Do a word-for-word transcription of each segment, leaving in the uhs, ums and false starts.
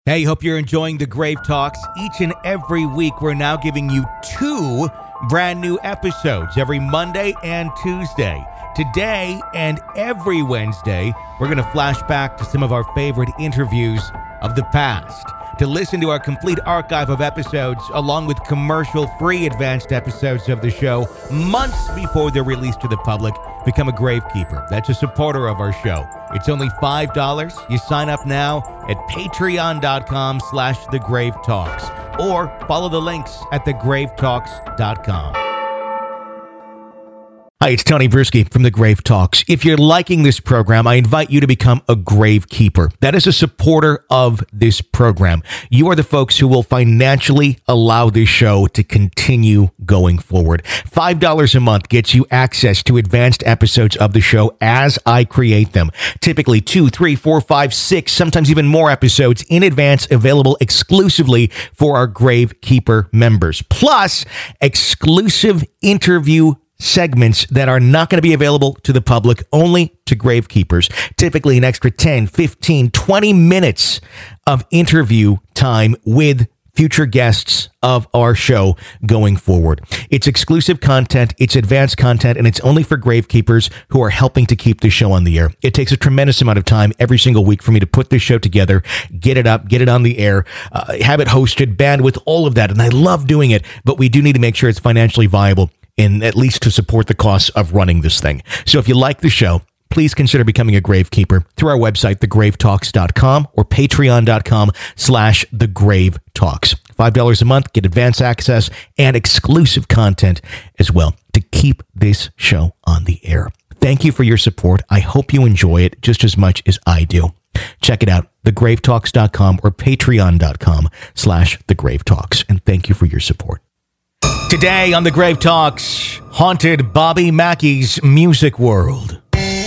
Hey, hope you're enjoying the Grave Talks. Each and every week, we're now giving you two brand new episodes every Monday and Tuesday. Today and every Wednesday, we're going to flash back to some of our favorite interviews of the past. To listen to our complete archive of episodes, along with commercial-free advanced episodes of the show months before they're released to the public, become a Gravekeeper. That's a supporter of our show. It's only five dollars. You sign up now at patreon.com slash The Grave Talks, or follow the links at the grave talks dot com. Hi, it's Tony Bruschi from The Grave Talks. If you're liking this program, I invite you to become a Gravekeeper. That is a supporter of this program. You are the folks who will financially allow this show to continue going forward. five dollars a month gets you access to advanced episodes of the show as I create them. Typically two, three, four, five, six, sometimes even more episodes in advance, available exclusively for our Gravekeeper members. Plus, exclusive interview segments that are not going to be available to the public, only to Gravekeepers. Typically an extra ten, fifteen, twenty minutes of interview time with future guests of our show going forward. It's exclusive content, it's advanced content, and it's only for Gravekeepers who are helping to keep the show on the air. It takes a tremendous amount of time every single week for me to put this show together, get it up, get it on the air, uh, have it hosted, bandwidth, all of that. And I love doing it, but we do need to make sure it's financially viable, in at least to support the costs of running this thing. So if you like the show, please consider becoming a Gravekeeper through our website, the grave talks dot com, or patreon.com slash the grave talks. five dollars a month, get advance access and exclusive content as well to keep this show on the air. Thank you for your support. I hope you enjoy it just as much as I do. Check it out, the grave talks dot com or patreon.com slash the grave talks. And thank you for your support. Today on The Grave Talks, haunted Bobby Mackey's music world.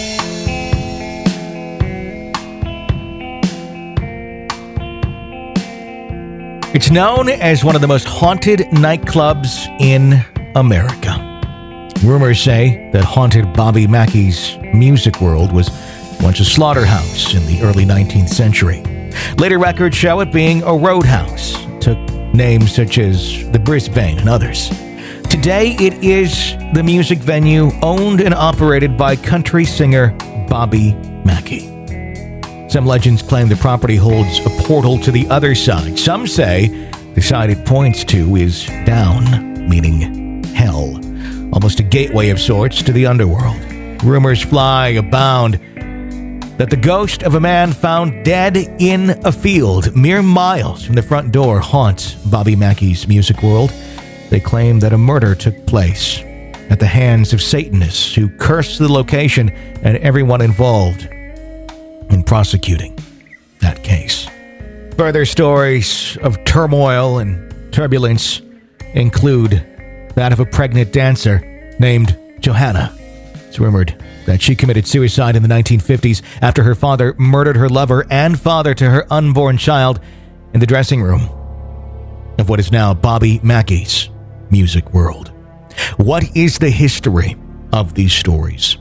It's known as one of the most haunted nightclubs in America. Rumors say that haunted Bobby Mackey's music world was once a slaughterhouse in the early nineteenth century. Later records show it being a roadhouse. It took names such as the Brisbane and others. Today, it is the music venue owned and operated by country singer Bobby Mackey. Some legends claim the property holds a portal to the other side. Some say the side it points to is down, meaning hell, almost a gateway of sorts to the underworld. Rumors fly abound that the ghost of a man found dead in a field mere miles from the front door haunts Bobby Mackey's music world. They claim that a murder took place at the hands of Satanists who cursed the location and everyone involved in prosecuting that case. Further stories of turmoil and turbulence include that of a pregnant dancer named Johanna. It's rumored that she committed suicide in the nineteen fifties after her father murdered her lover and father to her unborn child in the dressing room of what is now Bobby Mackey's music world. What is the history of these stories?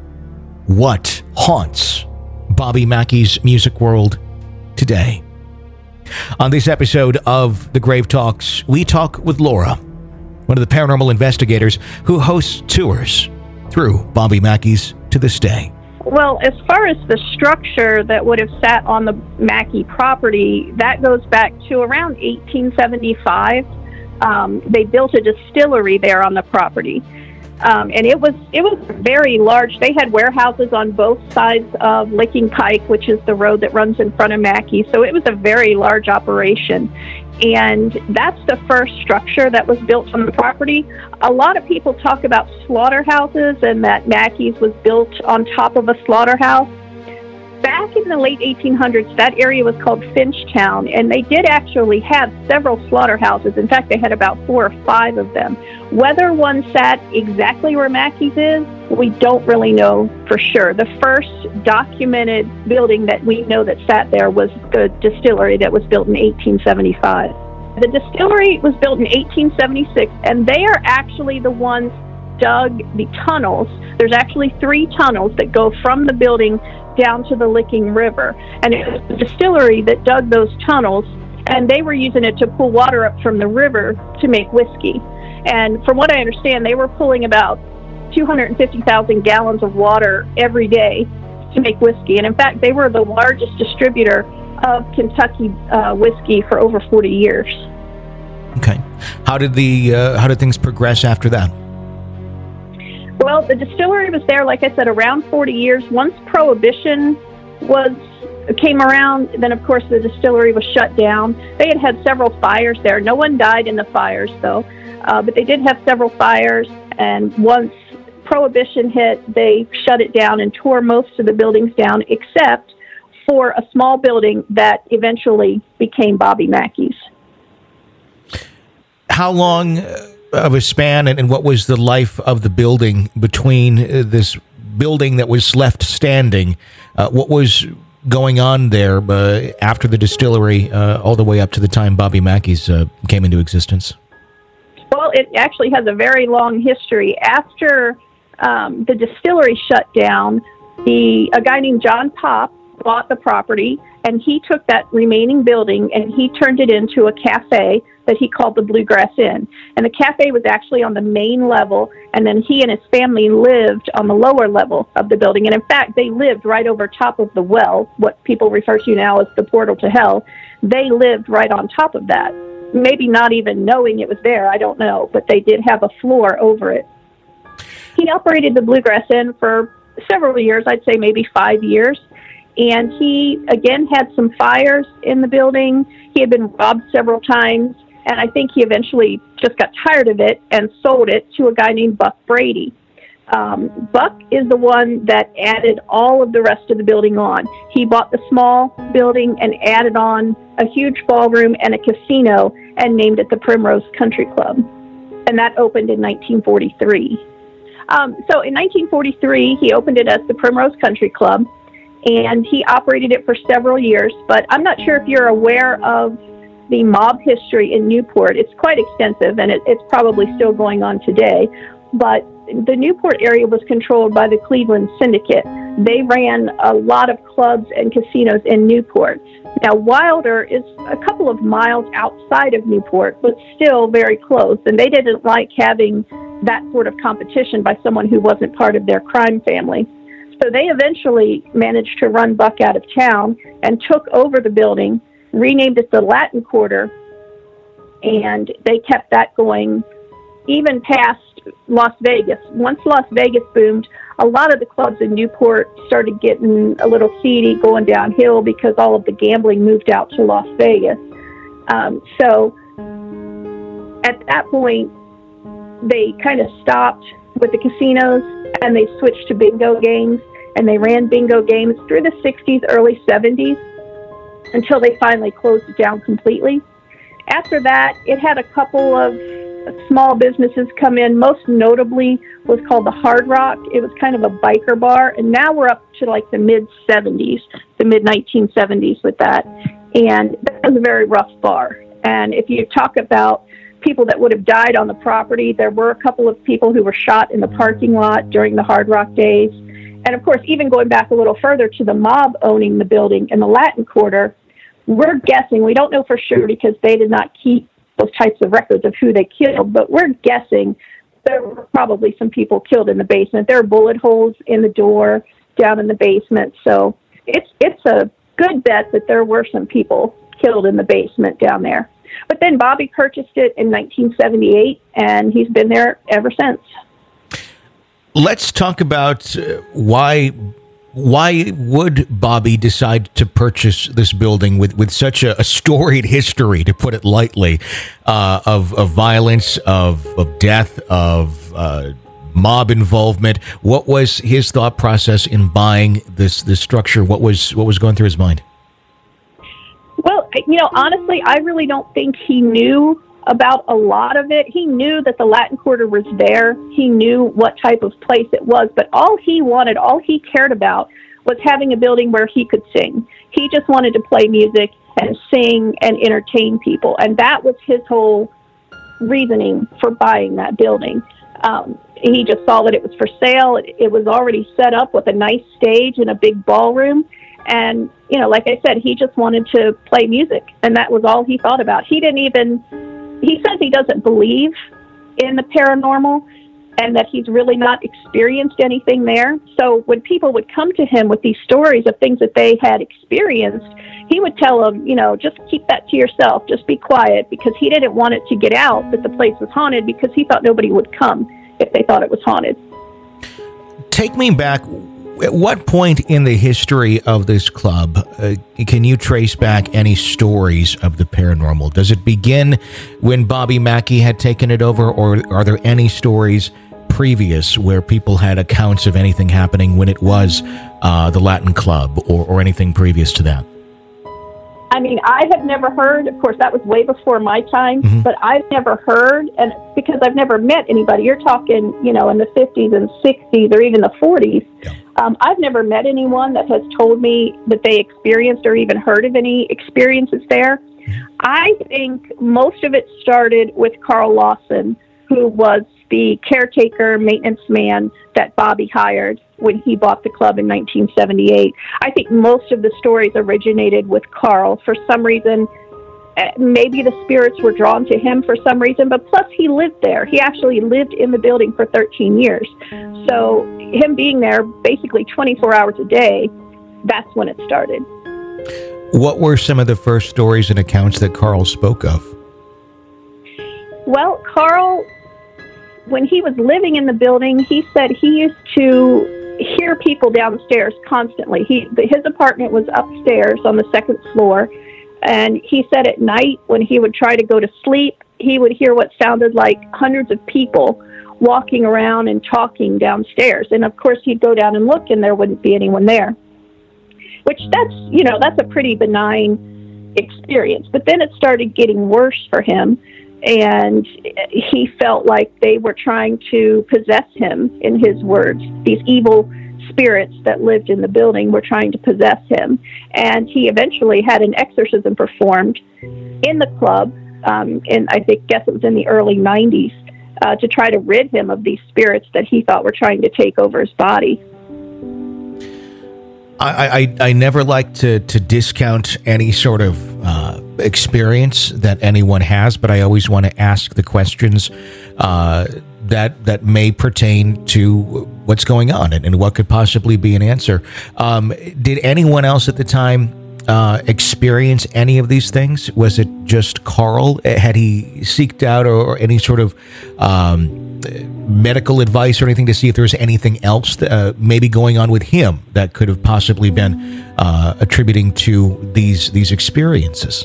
What haunts Bobby Mackey's music world today? On this episode of The Grave Talks, we talk with Laura, one of the paranormal investigators who hosts tours through Bobby Mackey's to this day. Well, as far as the structure that would have sat on the Mackey property, that goes back to around eighteen seventy-five. Um, they built a distillery there on the property. Um, and it was it was very large. They had warehouses on both sides of Licking Pike, which is the road that runs in front of Mackey. So it was a very large operation. And that's the first structure that was built on the property. A lot of people talk about slaughterhouses and that Mackey's was built on top of a slaughterhouse. Back in the late eighteen hundreds, that area was called Finchtown, and they did actually have several slaughterhouses. In fact, they had about four or five of them. Whether one sat exactly where Mackey's is, we don't really know for sure. The first documented building that we know that sat there was the distillery that was built in eighteen seventy-five. The distillery was built in eighteen seventy-six, and they are actually the ones dug the tunnels. There's actually three tunnels that go from the building down to the Licking River. And it was the distillery that dug those tunnels, and they were using it to pull water up from the river to make whiskey. And from what I understand, they were pulling about two hundred fifty thousand gallons of water every day to make whiskey. And in fact, they were the largest distributor of Kentucky uh, whiskey for over forty years. Okay. How did the uh, how did things progress after that? Well, the distillery was there, like I said, around forty years. Once Prohibition was came around, then of course the distillery was shut down. They had had several fires there. No one died in the fires, though, uh, but they did have several fires. And once Prohibition hit, they shut it down and tore most of the buildings down, except for a small building that eventually became Bobby Mackey's. How long of a span and, and what was the life of the building between uh, this building that was left standing? Uh, what was going on there uh, after the distillery uh, all the way up to the time Bobby Mackey's uh, came into existence? Well, it actually has a very long history. After um, the distillery shut down, the a guy named John Pop bought the property, and he took that remaining building and he turned it into a cafe that he called the Bluegrass Inn. And the cafe was actually on the main level, and then he and his family lived on the lower level of the building. And in fact, they lived right over top of the well, what people refer to now as the portal to hell. They lived right on top of that. Maybe not even knowing it was there, I don't know, but they did have a floor over it. He operated the Bluegrass Inn for several years, I'd say maybe five years. And he, again, had some fires in the building. He had been robbed several times. And I think he eventually just got tired of it and sold it to a guy named Buck Brady. Um, Buck is the one that added all of the rest of the building on. He bought the small building and added on a huge ballroom and a casino and named it the Primrose Country Club. And that opened in nineteen forty-three. Um, so in nineteen forty-three, he opened it as the Primrose Country Club, and he operated it for several years. But I'm not sure if you're aware of the mob history in Newport. It's quite extensive, and it, it's probably still going on today. But the Newport area was controlled by the Cleveland Syndicate. They ran a lot of clubs and casinos in Newport. Now, Wilder is a couple of miles outside of Newport, but still very close, and they didn't like having that sort of competition by someone who wasn't part of their crime family. So they eventually managed to run Buck out of town and took over the building, renamed it the Latin Quarter, and they kept that going even past Las Vegas. Once Las Vegas boomed, a lot of the clubs in Newport started getting a little seedy, going downhill because all of the gambling moved out to Las Vegas. Um, so at that point, they kind of stopped with the casinos and they switched to bingo games, and they ran bingo games through the sixties, early seventies, until they finally closed it down completely. After that, it had a couple of small businesses come in. Most notably was called the Hard Rock. It was kind of a biker bar, and now we're up to like the mid-seventies, the mid-nineteen seventies with that. And that was a very rough bar. And if you talk about people that would have died on the property, there were a couple of people who were shot in the parking lot during the Hard Rock days. And of course, even going back a little further to the mob owning the building in the Latin Quarter, we're guessing, we don't know for sure because they did not keep those types of records of who they killed, but we're guessing there were probably some people killed in the basement. There are bullet holes in the door down in the basement. So it's it's a good bet that there were some people killed in the basement down there. But then Bobby purchased it in nineteen seventy-eight, and he's been there ever since. Let's talk about uh, why why would Bobby decide to purchase this building with, with such a, a storied history, to put it lightly, uh, of, of violence, of, of death, of uh, mob involvement? What was his thought process in buying this this structure? What was what was going through his mind? Well, you know, honestly, I really don't think he knew about a lot of it. He knew that the Latin Quarter was there. He knew what type of place it was, but all he wanted, all he cared about was having a building where he could sing. He just wanted to play music and sing and entertain people, and that was his whole reasoning for buying that building. Um, he just saw that it was for sale. It, it was already set up with a nice stage and a big ballroom. And, you know, like I said, he just wanted to play music, and that was all he thought about. He didn't even, he says he doesn't believe in the paranormal and that he's really not experienced anything there. So when people would come to him with these stories of things that they had experienced, he would tell them, you know, just keep that to yourself, just be quiet, because he didn't want it to get out that the place was haunted, because he thought nobody would come if they thought it was haunted. Take me back. At what point in the history of this club uh, can you trace back any stories of the paranormal? Does it begin when Bobby Mackey had taken it over, or are there any stories previous where people had accounts of anything happening when it was uh, the Latin Club, or, or anything previous to that? I mean, I have never heard, of course, that was way before my time, mm-hmm. but I've never heard, and because I've never met anybody, you're talking, you know, in the fifties and sixties or even the forties, yeah. um, I've never met anyone that has told me that they experienced or even heard of any experiences there. Mm-hmm. I think most of it started with Carl Lawson, who was the caretaker, maintenance man that Bobby hired when he bought the club in nineteen seventy-eight. I think most of the stories originated with Carl. For some reason, maybe the spirits were drawn to him for some reason, but plus he lived there. He actually lived in the building for thirteen years. So him being there basically twenty-four hours a day, that's when it started. What were some of the first stories and accounts that Carl spoke of? Well, Carl, when he was living in the building, he said he used to hear people downstairs constantly. He, his apartment was upstairs on the second floor, and he said at night when he would try to go to sleep, he would hear what sounded like hundreds of people walking around and talking downstairs. And of course, he'd go down and look, and there wouldn't be anyone there, which that's, you know, that's a pretty benign experience. But then it started getting worse for him, and he felt like they were trying to possess him, in his words. These evil spirits that lived in the building were trying to possess him. And he eventually had an exorcism performed in the club, um, and I think, guess it was in the early nineties, uh, to try to rid him of these spirits that he thought were trying to take over his body. I, I, I never like to, to discount any sort of uh, experience that anyone has, but I always want to ask the questions uh, that that may pertain to what's going on and, and what could possibly be an answer. Um, did anyone else at the time uh, experience any of these things? Was it just Carl? Had he seeked out or, or any sort of um, medical advice or anything to see if there's anything else that, uh, maybe going on with him that could have possibly been uh, attributing to these these experiences?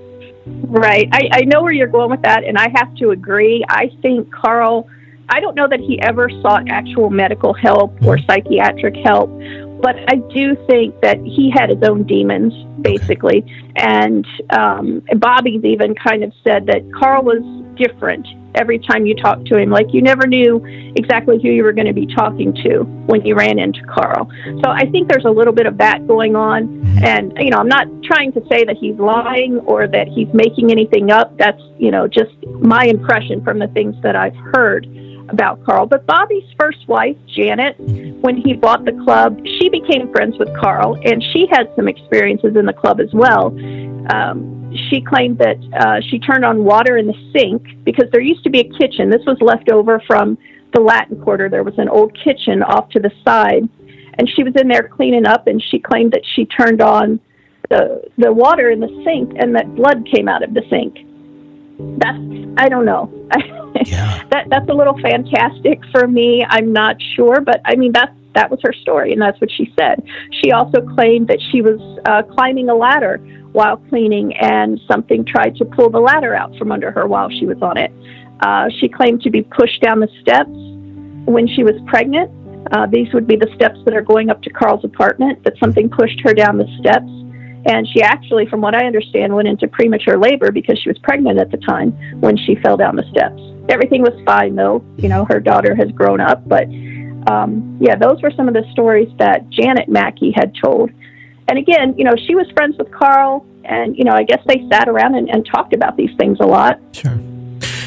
Right. I, I know where you're going with that, and I have to agree. I think Carl, I don't know that he ever sought actual medical help or psychiatric help, but I do think that he had his own demons, basically. Okay. And um, Bobby's even kind of said that Carl was different every time you talked to him. Like, you never knew exactly who you were going to be talking to when you ran into Carl. So I think there's a little bit of that going on. And, you know, I'm not trying to say that he's lying or that he's making anything up. That's, you know, just my impression from the things that I've heard about Carl. But Bobby's first wife, Janet, when he bought the club, she became friends with Carl, and she had some experiences in the club as well. Um, she claimed that uh, she turned on water in the sink because there used to be a kitchen. This was left over from the Latin Quarter. There was an old kitchen off to the side, and she was in there cleaning up, and she claimed that she turned on the the water in the sink, and that blood came out of the sink. That's, I don't know. Yeah. that that's a little fantastic for me. I'm not sure, but I mean, that's, that was her story, and that's what she said. She also claimed that she was uh, climbing a ladder while cleaning, and something tried to pull the ladder out from under her while she was on it. Uh, she claimed to be pushed down the steps when she was pregnant. Uh, these would be the steps that are going up to Carl's apartment, that something pushed her down the steps. And she actually, from what I understand, went into premature labor because she was pregnant at the time when she fell down the steps. Everything was fine, though. You know, her daughter has grown up. But, um, yeah, those were some of the stories that Janet Mackey had told. And again, you know, she was friends with Carl, and, you know, I guess they sat around and, and talked about these things a lot. Sure.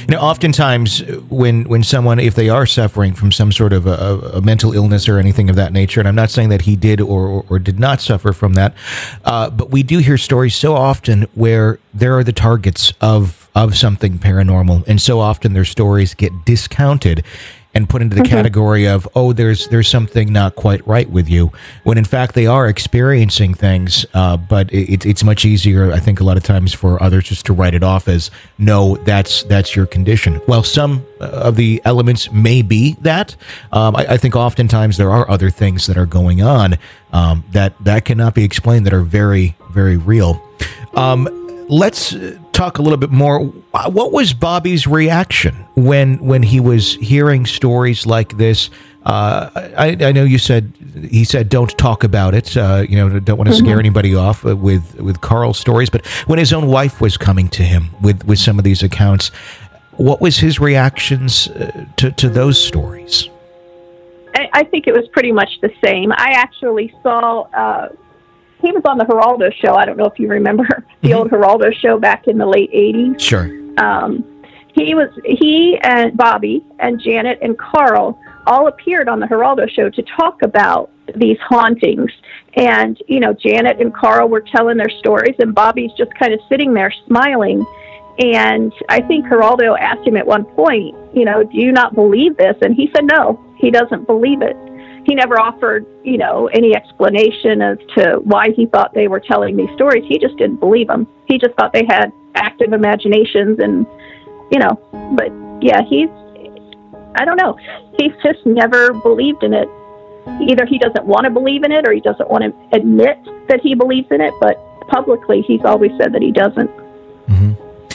Now, oftentimes when when someone, if they are suffering from some sort of a, a mental illness or anything of that nature, and I'm not saying that he did or, or, or did not suffer from that, uh, but we do hear stories so often where there are the targets of, of something paranormal, and so often their stories get discounted and put into the mm-hmm. category of, oh, there's there's something not quite right with you, when in fact they are experiencing things, uh, but it, it's much easier, I think, a lot of times for others just to write it off as, no, that's that's your condition. Well, some of the elements may be that. Um, I, I think oftentimes there are other things that are going on um, that, that cannot be explained, that are very, very real. Um, let's talk a little bit more. What was Bobby's reaction when when he was hearing stories like this? Uh, I, I know you said he said don't talk about it. Uh, you know, don't want to mm-hmm. scare anybody off with with Carl's stories. But when his own wife was coming to him with, with some of these accounts, what was his reactions uh, to to those stories? I, I think it was pretty much the same. I actually saw. Uh, He was on the Geraldo show. I don't know if you remember the mm-hmm. old Geraldo show back in the late eighties. Sure. Um, he was he and Bobby and Janet and Carl all appeared on the Geraldo show to talk about these hauntings. And, you know, Janet and Carl were telling their stories, and Bobby's just kind of sitting there smiling. And I think Geraldo asked him at one point, you know, do you not believe this? And he said no, he doesn't believe it. He never offered, you know, any explanation as to why he thought they were telling these stories. He just didn't believe them. He just thought they had active imaginations and, you know, but yeah, he's, I don't know. He's just never believed in it. Either he doesn't want to believe in it or he doesn't want to admit that he believes in it, but publicly he's always said that he doesn't. Mm-hmm.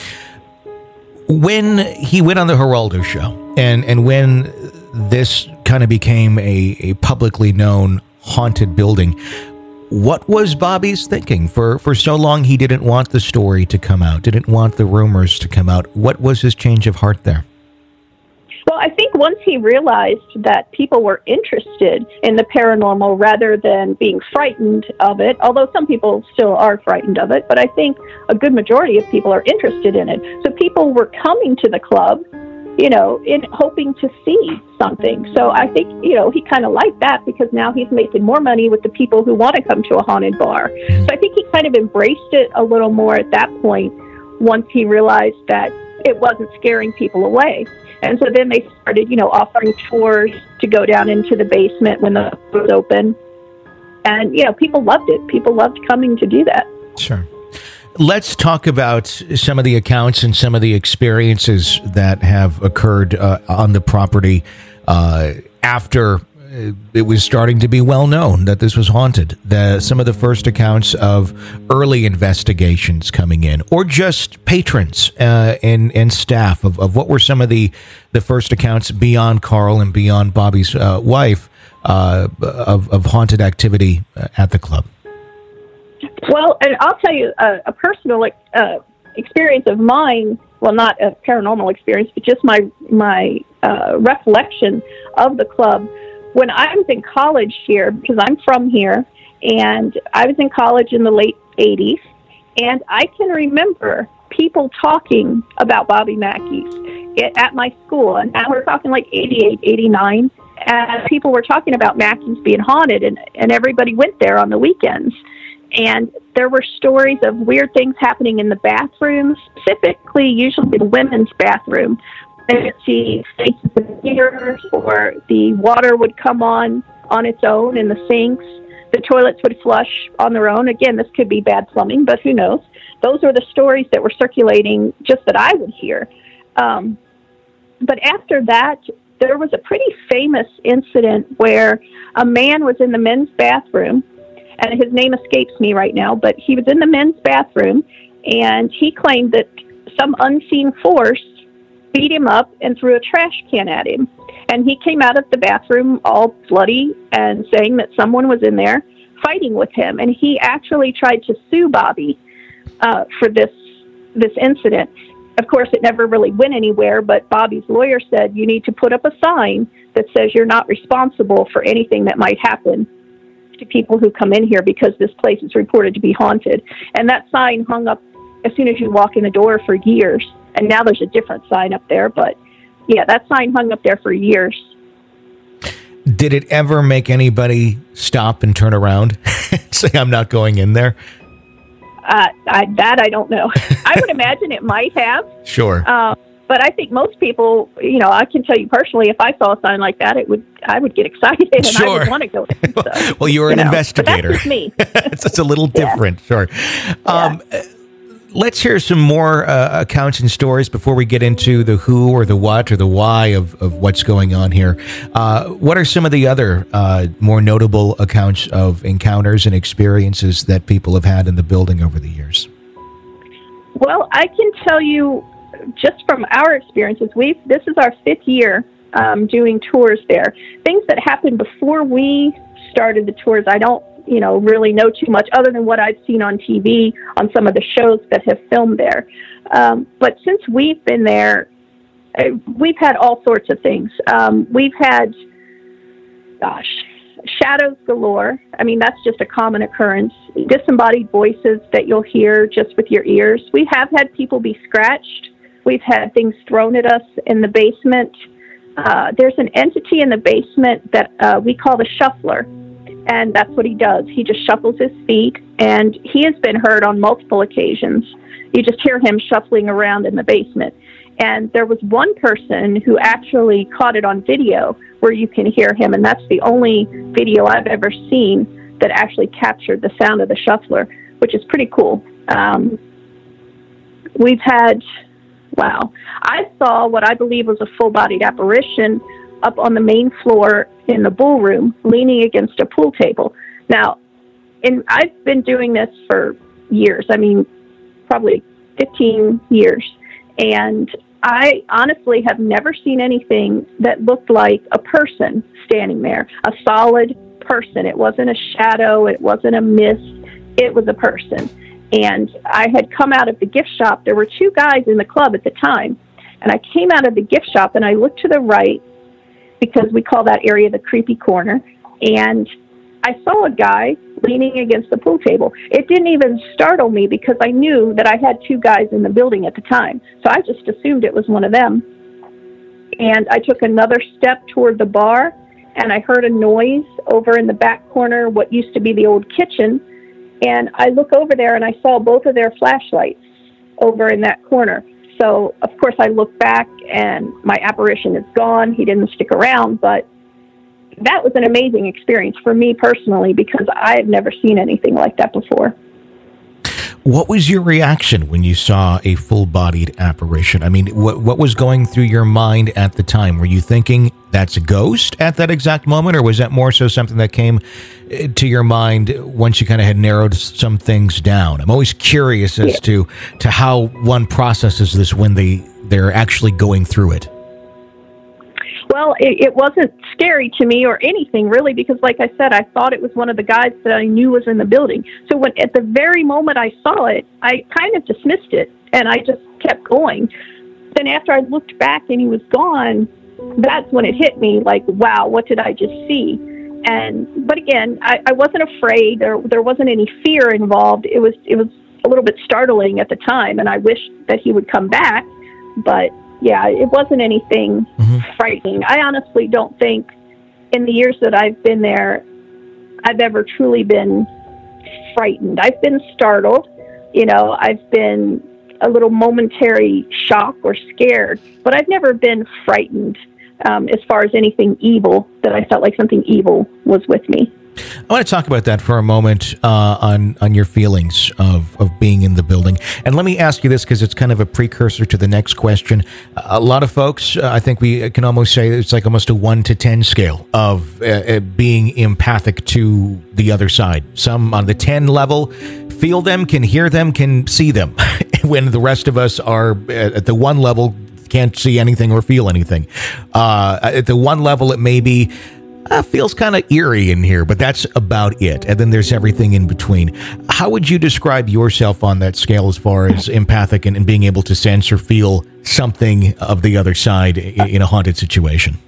When he went on the Geraldo show and, and when this kind of became a, a publicly known haunted building, what was Bobby's thinking? For, for so long, he didn't want the story to come out, didn't want the rumors to come out. What was his change of heart there? Well, I think once he realized that people were interested in the paranormal rather than being frightened of it, although some people still are frightened of it, but I think a good majority of people are interested in it. So people were coming to the club, you know, in hoping to see something. So I think, you know, he kind of liked that because now he's making more money with the people who want to come to a haunted bar. So I think he kind of embraced it a little more at that point once he realized that it wasn't scaring people away. And so then they started, you know, offering tours to go down into the basement when the door was open. And, you know, people loved it. People loved coming to do that. Sure. Let's talk about some of the accounts and some of the experiences that have occurred uh, on the property uh, after it was starting to be well known that this was haunted. The, some of the first accounts of early investigations coming in, or just patrons uh, and, and staff of, of what were some of the, the first accounts beyond Carl and beyond Bobby's uh, wife uh, of, of haunted activity at the club. Well, and I'll tell you a, a personal uh, experience of mine, well, not a paranormal experience, but just my, my uh, recollection of the club. When I was in college here, because I'm from here, and I was in college in the late eighties, and I can remember people talking about Bobby Mackey's at my school, and now we're talking like eighty-eight, eighty-nine, and people were talking about Mackey's being haunted, and, and everybody went there on the weekends. And there were stories of weird things happening in the bathrooms, specifically usually the women's bathroom. They would see faces in mirrors, or the water would come on on its own in the sinks. The toilets would flush on their own. Again, this could be bad plumbing, but who knows? Those are the stories that were circulating just that I would hear. Um, but after that, there was a pretty famous incident where a man was in the men's bathroom, and his name escapes me right now, but he was in the men's bathroom, and he claimed that some unseen force beat him up and threw a trash can at him. And he came out of the bathroom all bloody and saying that someone was in there fighting with him. And he actually tried to sue Bobby uh, for this this incident. Of course, it never really went anywhere, but Bobby's lawyer said, you need to put up a sign that says you're not responsible for anything that might happen to people who come in here because this place is reported to be haunted. And that sign hung up as soon as you walk in the door for years. and now there's a different sign up there. But yeah, that sign hung up there for years. Did it ever make anybody stop and turn around and say, I'm not going in there? Uh, I, that I don't know. I would imagine it might have. Sure. Um, but I think most people, you know, I can tell you personally, if I saw a sign like that, it would, I would get excited and Sure. I would want to go in. So, well, you're you an know. investigator. But that's just me. it's, it's a little different. Yeah. Sure. Um, yeah. Let's hear some more uh, accounts and stories before we get into the who or the what or the why of, of what's going on here. Uh, what are some of the other uh, more notable accounts of encounters and experiences that people have had in the building over the years? Well, I can tell you just from our experiences, we've this is our fifth year um, doing tours there. Things that happened before we started the tours, I don't you know, really know too much other than what I've seen on T V on some of the shows that have filmed there. Um, but since we've been there, we've had all sorts of things. Um, we've had, gosh, shadows galore. I mean, that's just a common occurrence. Disembodied voices that you'll hear just with your ears. We have had people be scratched. We've had things thrown at us in the basement. Uh, there's an entity in the basement that uh, we call the shuffler. And that's what he does. He just shuffles his feet, and he has been heard on multiple occasions. You just hear him shuffling around in the basement. And there was one person who actually caught it on video where you can hear him, and that's the only video I've ever seen that actually captured the sound of the shuffler, which is pretty cool. Um, we've had, wow, I saw what I believe was a full-bodied apparition up on the main floor in the ballroom, leaning against a pool table. Now, and I've been doing this for years. I mean, probably fifteen years. And I honestly have never seen anything that looked like a person standing there, a solid person. It wasn't a shadow. It wasn't a mist. It was a person. And I had come out of the gift shop. There were two guys in the club at the time. And I came out of the gift shop and I looked to the right, because we call that area the creepy corner, and I saw a guy leaning against the pool table. It didn't even startle me because I knew that I had two guys in the building at the time, so I just assumed it was one of them. And I took another step toward the bar, and I heard a noise over in the back corner, what used to be the old kitchen, and I look over there and I saw both of their flashlights over in that corner. So, of course, I look back, and my apparition is gone. He didn't stick around, but that was an amazing experience for me personally because I had never seen anything like that before. What was your reaction when you saw a full-bodied apparition? I mean, what what was going through your mind at the time? Were you thinking that's a ghost at that exact moment, or was that more so something that came to your mind once you kind of had narrowed some things down? I'm always curious as yeah. to to how one processes this when they they're actually going through it. Well, it, it wasn't scary to me or anything really because, like I said, I thought it was one of the guys that I knew was in the building. So when at the very moment I saw it, I kind of dismissed it and I just kept going. Then after I looked back and he was gone, that's when it hit me like, wow, what did I just see? And but again, I, I wasn't afraid. There there wasn't any fear involved. It was it was a little bit startling at the time, and I wished that he would come back, but. Yeah, it wasn't anything mm-hmm. frightening. I honestly don't think in the years that I've been there, I've ever truly been frightened. I've been startled. You know, I've been a little momentary shock or scared, but I've never been frightened um, as far as anything evil, that I felt like something evil was with me. I want to talk about that for a moment uh, on on your feelings of, of being in the building. And let me ask you this because it's kind of a precursor to the next question. A lot of folks, uh, I think we can almost say it's like almost a one to ten scale of uh, uh, being empathic to the other side. Some on the ten level feel them, can hear them, can see them, when the rest of us are at the one level, can't see anything or feel anything. Uh, at the one level, it may be Uh, feels kind of eerie in here, but that's about it. And then there's everything in between. How would you describe yourself on that scale as far as empathic and, and being able to sense or feel something of the other side in, in a haunted situation?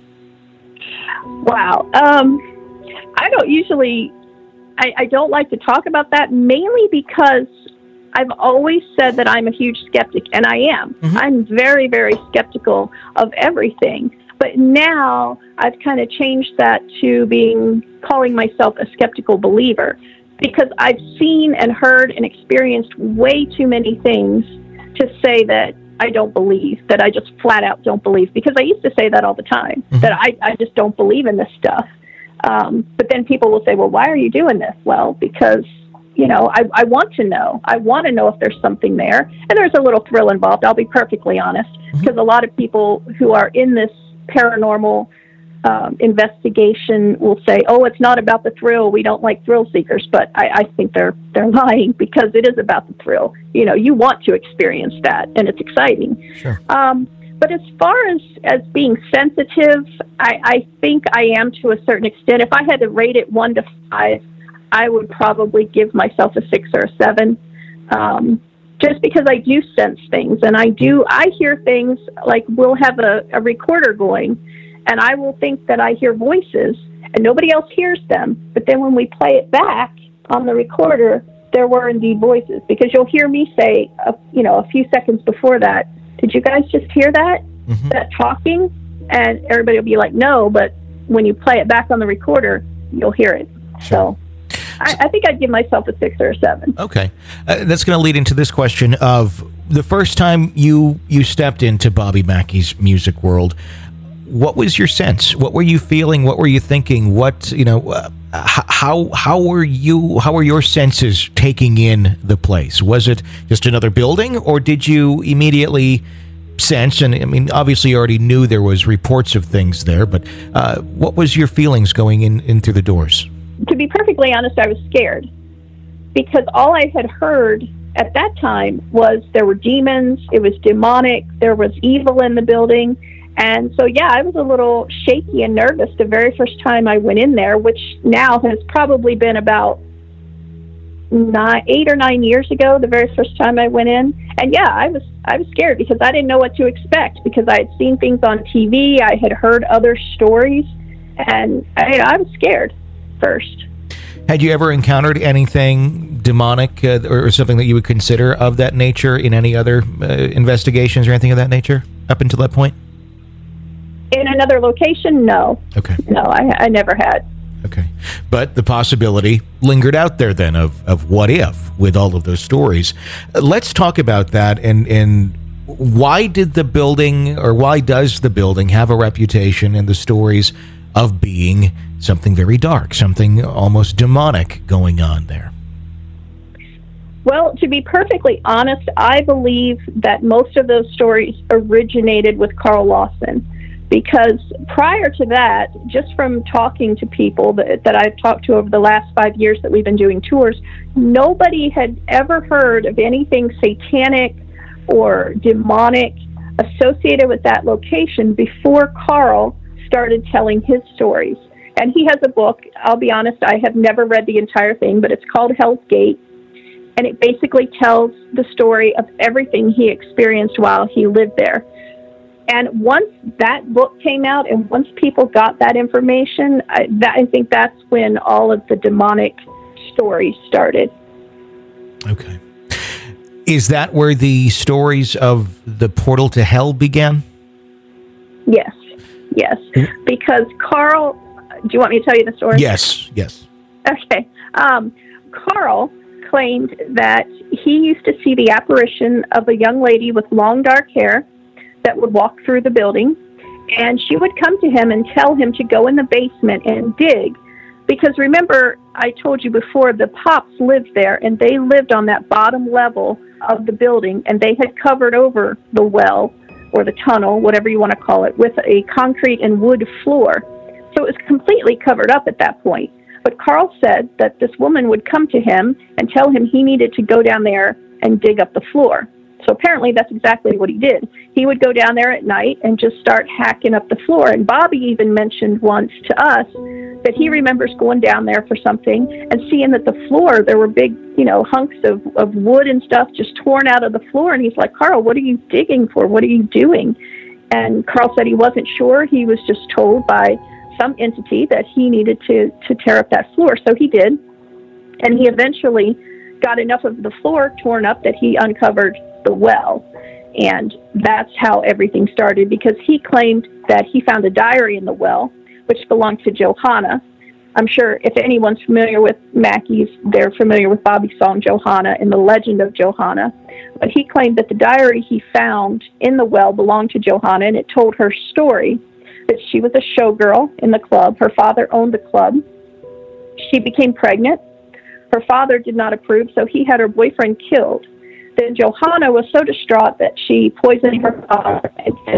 Wow. Um, I don't usually, I, I don't like to talk about that mainly because I've always said that I'm a huge skeptic, and I am. Mm-hmm. I'm very, very skeptical of everything. But now I've kind of changed that to being calling myself a skeptical believer, because I've seen and heard and experienced way too many things to say that I don't believe, that I just flat out don't believe, because I used to say that all the time, mm-hmm. that I, I just don't believe in this stuff. Um, but then people will say, well, why are you doing this? Well, because, you know, I, I want to know. I want to know if there's something there. And there's a little thrill involved, I'll be perfectly honest, because mm-hmm. a lot of people who are in this paranormal um, investigation will say, oh, it's not about the thrill. We don't like thrill seekers. But I, I think they're they're lying, because it is about the thrill. You know, you want to experience that, and it's exciting. Sure. Um, but as far as, as being sensitive, I, I think I am to a certain extent. If I had to rate it one to five, I would probably give myself a six or a seven. Um, just because I do sense things, and I do, I hear things, like we'll have a, a recorder going, and I will think that I hear voices, and nobody else hears them. But then when we play it back on the recorder, there were indeed voices, because you'll hear me say, uh, you know, a few seconds before that, did you guys just hear that, mm-hmm. that talking? And everybody will be like, no, but when you play it back on the recorder, you'll hear it. Sure. So I, I think I'd give myself a six or a seven. Okay. Uh, that's going to lead into this question of the first time you, you stepped into Bobby Mackey's music world. What was your sense? What were you feeling? What were you thinking? What, you know, uh, how, how were you, how were your senses taking in the place? Was it just another building, or did you immediately sense, and I mean, obviously you already knew there was reports of things there, but uh, what was your feelings going in, in through the doors? To be perfectly honest, I was scared, because all I had heard at that time was there were demons, it was demonic, there was evil in the building. And so, yeah, I was a little shaky and nervous the very first time I went in there, which now has probably been about nine, eight or nine years ago, the very first time I went in. And yeah, I was I was scared, because I didn't know what to expect, because I had seen things on T V, I had heard other stories, and I, I was scared first. Had you ever encountered anything demonic uh, or something that you would consider of that nature in any other uh, investigations or anything of that nature up until that point? In another location, no. Okay. No, I, I never had. Okay. But the possibility lingered out there then of, of what if with all of those stories. Uh, let's talk about that, and, and why did the building, or why does the building have a reputation in the stories of being something very dark, something almost demonic going on there? Well, to be perfectly honest, I believe that most of those stories originated with Carl Lawson. Because prior to that, just from talking to people that, that I've talked to over the last five years that we've been doing tours, nobody had ever heard of anything satanic or demonic associated with that location before Carl started telling his stories. And he has a book. I'll be honest, I have never read the entire thing, but it's called Hell's Gate. And it basically tells the story of everything he experienced while he lived there. And once that book came out, and once people got that information, I, that, I think that's when all of the demonic stories started. Okay. Is that where the stories of the portal to hell began? Yes. Yes. Because Carl, do you want me to tell you the story? Yes. Yes. Okay. Um, Carl claimed that he used to see the apparition of a young lady with long dark hair that would walk through the building, and she would come to him and tell him to go in the basement and dig. Because remember, I told you before, the Pops lived there, and they lived on that bottom level of the building, and they had covered over the well, or the tunnel, whatever you want to call it, with a concrete and wood floor. So it was completely covered up at that point. But Carl said that this woman would come to him and tell him he needed to go down there and dig up the floor. So apparently that's exactly what he did. He would go down there at night and just start hacking up the floor. And Bobby even mentioned once to us that he remembers going down there for something and seeing that the floor, there were big, you know, hunks of, of wood and stuff just torn out of the floor. And he's like, Carl, what are you digging for? What are you doing? And Carl said he wasn't sure. He was just told by some entity that he needed to, to tear up that floor. So he did. And he eventually got enough of the floor torn up that he uncovered the well. And that's how everything started, because he claimed that he found a diary in the well, which belonged to Johanna. I'm sure if anyone's familiar with Mackey's, they're familiar with Bobby's song Johanna and the legend of Johanna. But he claimed that the diary he found in the well belonged to Johanna, and it told her story, that she was a showgirl in the club. Her father owned the club. She became pregnant. Her father did not approve, so he had her boyfriend killed. Then Johanna was so distraught that she poisoned her father.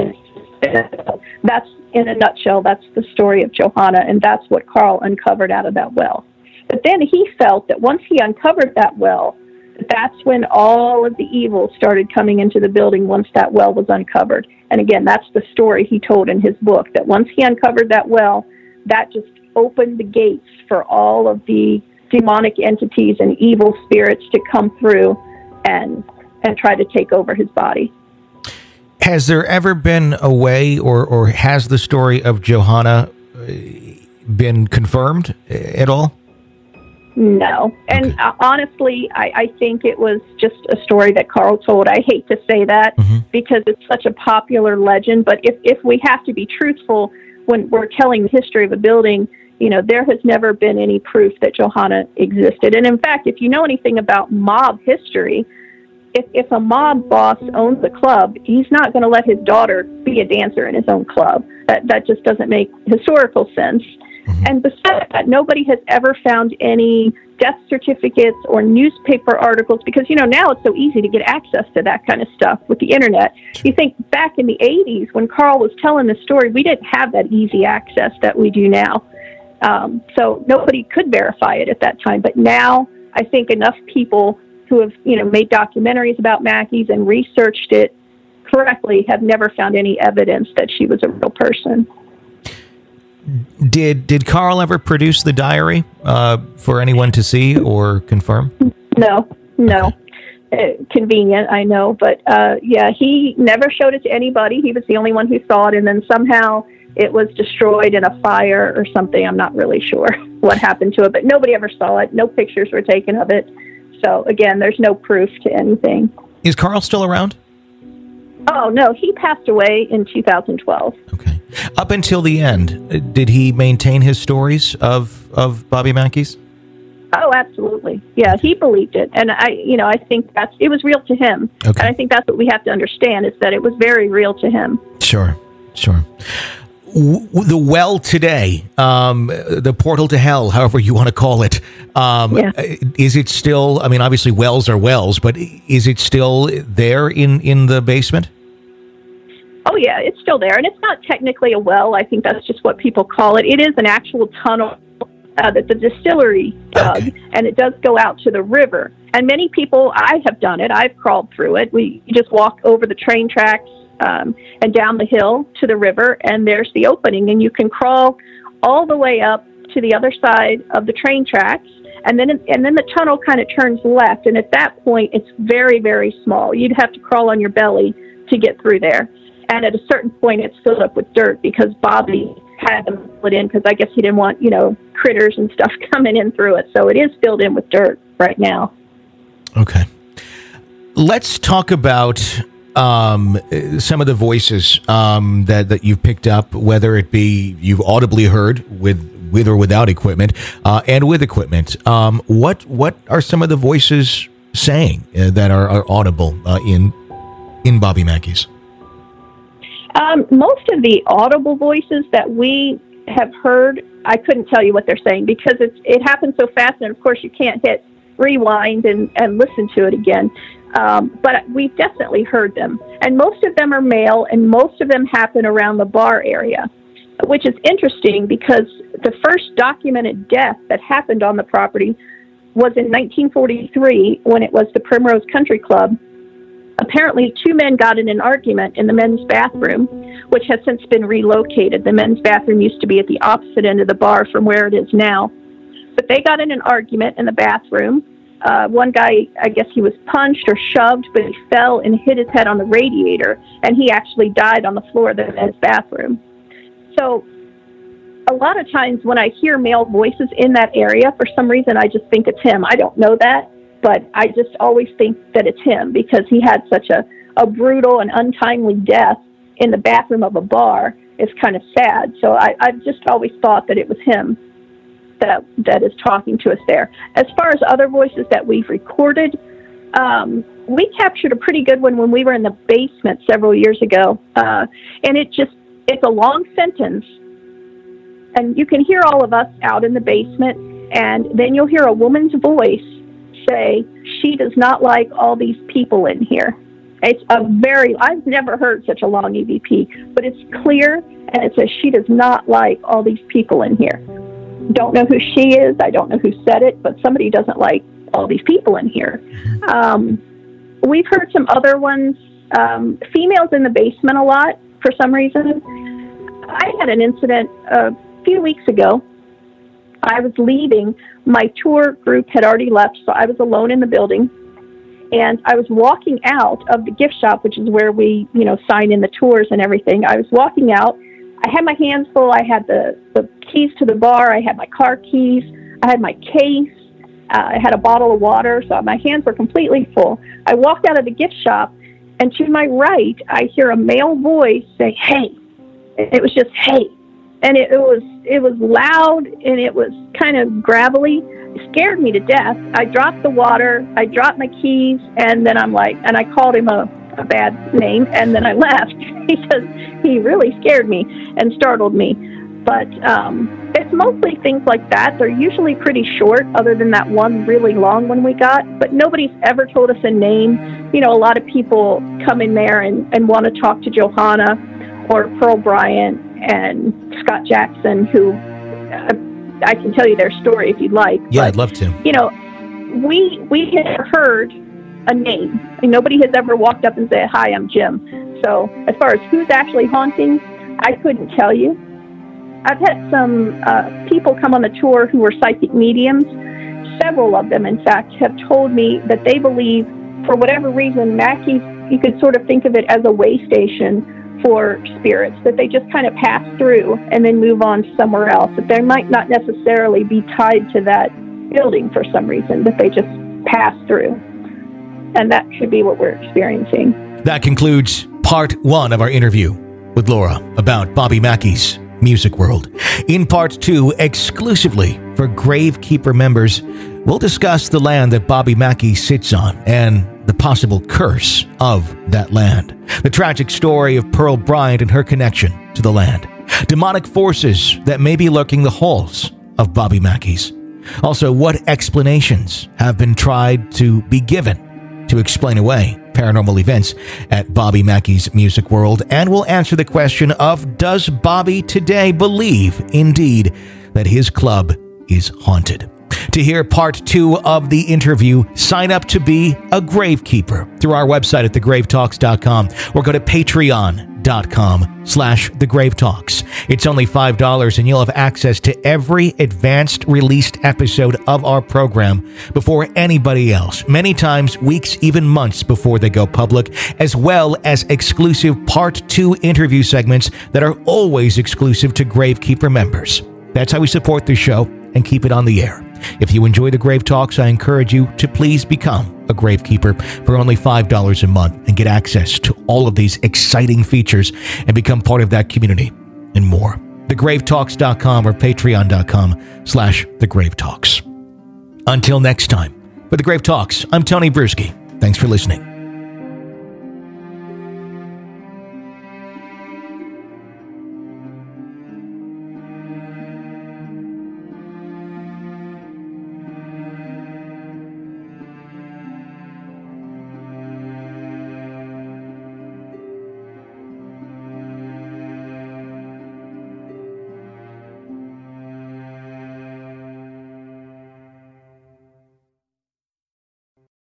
That's, in a nutshell, that's the story of Johanna, and that's what Carl uncovered out of that well. But then he felt that once he uncovered that well, that's when all of the evil started coming into the building once that well was uncovered. And again, that's the story he told in his book, that once he uncovered that well, that just opened the gates for all of the demonic entities and evil spirits to come through and and try to take over his body. Has there ever been a way, or, or has the story of Johanna been confirmed at all? No. And okay. uh, honestly, I, I think it was just a story that Carl told. I hate to say that mm-hmm. because it's such a popular legend, but if, if we have to be truthful when we're telling the history of a building, you know, there has never been any proof that Johanna existed. And in fact, if you know anything about mob history, if, if a mob boss owns a club, he's not going to let his daughter be a dancer in his own club. That that just doesn't make historical sense. Mm-hmm. And besides that, nobody has ever found any death certificates or newspaper articles, because, you know, now it's so easy to get access to that kind of stuff with the internet. You think back in the eighties when Carl was telling the story, we didn't have that easy access that we do now. Um, so nobody could verify it at that time. But now I think enough people who have, you know, made documentaries about Mackey's and researched it correctly have never found any evidence that she was a real person. Did did Carl ever produce the diary uh, for anyone to see or confirm? No, no. Okay. Uh, convenient, I know. But, uh, yeah, he never showed it to anybody. He was the only one who saw it, and then somehow it was destroyed in a fire or something. I'm not really sure what happened to it, but nobody ever saw it. No pictures were taken of it. So, again, there's no proof to anything. Is Carl still around? Oh, no, he passed away in two thousand twelve. Okay. Up until the end, did he maintain his stories of, of Bobby Mackey's? Oh, absolutely. Yeah, he believed it. And I, you know, I think that's, it was real to him. Okay. And I think that's what we have to understand, is that it was very real to him. Sure, sure. W- the well today, um, the portal to hell, however you want to call it, um, yeah. is it still, I mean, obviously wells are wells, but is it still there in, in the basement? Oh, yeah, it's still there. And it's not technically a well. I think that's just what people call it. It is an actual tunnel uh, that the distillery dug, okay. and it does go out to the river. And many people, I have done it. I've crawled through it. We you just walk over the train tracks um, and down the hill to the river, and there's the opening. And you can crawl all the way up to the other side of the train tracks. And then and then the tunnel kind of turns left. And at that point, it's very, very small. You'd have to crawl on your belly to get through there. And at a certain point, it's filled up with dirt because Bobby had them put in because I guess he didn't want, you know, critters and stuff coming in through it. So it is filled in with dirt right now. Okay. Let's talk about um, some of the voices um, that, that you've picked up, whether it be you've audibly heard with with or without equipment, uh, and with equipment. Um, what what are some of the voices saying uh, that are, are audible uh, in in Bobby Mackey's? Um, most of the audible voices that we have heard, I couldn't tell you what they're saying because it's, it happens so fast, and of course you can't hit rewind and, and listen to it again. Um, but we've definitely heard them. And most of them are male, and most of them happen around the bar area, which is interesting because the first documented death that happened on the property was in nineteen forty-three when it was the Primrose Country Club. Apparently, two men got in an argument in the men's bathroom, which has since been relocated. The men's bathroom used to be at the opposite end of the bar from where it is now. But they got in an argument in the bathroom. Uh, one guy, I guess he was punched or shoved, but he fell and hit his head on the radiator, and he actually died on the floor of the men's bathroom. So a lot of times when I hear male voices in that area, for some reason I just think it's him. I don't know that. but I just always think that it's him because he had such a, a brutal and untimely death in the bathroom of a bar. It's kind of sad. So I, I've just always thought that it was him that that is talking to us there. As far as other voices that we've recorded, um, we captured a pretty good one when we were in the basement several years ago. Uh, and it just, it's a long sentence. And you can hear all of us out in the basement. And then you'll hear a woman's voice say, she does not like all these people in here. It's a very, I've never heard such a long E V P, but it's clear, and it says she does not like all these people in here. Don't know who she is. I don't know who said it, but somebody doesn't like all these people in here. Um, we've heard some other ones, um, females in the basement a lot for some reason. I had an incident a few weeks ago. I was leaving. My tour group had already left, so I was alone in the building. And I was walking out of the gift shop, which is where we, you know, sign in the tours and everything. I was walking out. I had my hands full. I had the, the keys to the bar. I had my car keys. I had my case. Uh, I had a bottle of water. So my hands were completely full. I walked out of the gift shop, and to my right, I hear a male voice say, "Hey." It was just, "Hey." And it, it was it was loud, and it was kind of gravelly. It scared me to death. I dropped the water, I dropped my keys, and then I'm like, and I called him a, a bad name, and then I left because he really scared me and startled me. But um, it's mostly things like that. They're usually pretty short, other than that one really long one we got. But nobody's ever told us a name. You know, a lot of people come in there and, and want to talk to Johanna or Pearl Bryant and Scott Jackson, who uh, I can tell you their story if you'd like. Yeah, but, I'd love to. You know, we we had heard a name, and nobody has ever walked up and said, "Hi, I'm Jim." So as far as who's actually haunting, I couldn't tell you. I've had some uh, people come on the tour who were psychic mediums. Several of them, in fact, have told me that they believe, for whatever reason, Mackey's, you could sort of think of it as a way station for spirits, that they just kind of pass through and then move on somewhere else, that they might not necessarily be tied to that building for some reason, that they just pass through. And that could be what we're experiencing. That concludes part one of our interview with Laura about Bobby Mackey's Music World. In part two, exclusively for Gravekeeper members, we'll discuss the land that Bobby Mackey sits on and the possible curse of that land, the tragic story of Pearl Bryant and her connection to the land, demonic forces that may be lurking the halls of Bobby Mackey's. Also, what explanations have been tried to be given to explain away paranormal events at Bobby Mackey's Music World, and we'll answer the question of, does Bobby today believe, indeed, that his club is haunted? To hear part two of the interview, sign up to be a Gravekeeper through our website at the grave talks dot com or go to patreon dot com slash the grave talks. It's only five dollars and you'll have access to every advanced released episode of our program before anybody else, many times weeks, even months before they go public, as well as exclusive part two interview segments that are always exclusive to Gravekeeper members. That's how we support the show and keep it on the air. If you enjoy the Grave Talks, I encourage you to please become a Gravekeeper for only five dollars a month and get access to all of these exciting features and become part of that community and more. the grave talks dot com or patreon dot com slash the grave talks. Until next time, for The Grave Talks, I'm Tony Bruschi. Thanks for listening.